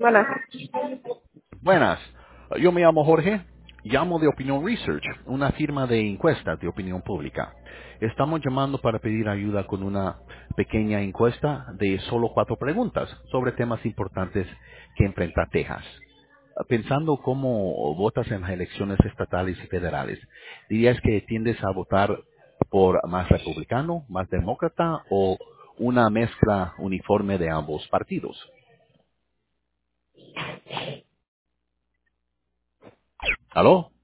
Buenas. Buenas, yo me llamo Jorge, llamo de Opinion Research, una firma de encuestas de opinión pública. Estamos llamando para pedir ayuda con una pequeña encuesta de solo 4 preguntas sobre temas importantes que enfrenta Texas. Pensando cómo votas en las elecciones estatales y federales, ¿dirías que tiendes a votar por más republicano, más demócrata o una mezcla uniforme de ambos partidos? ¿Aló?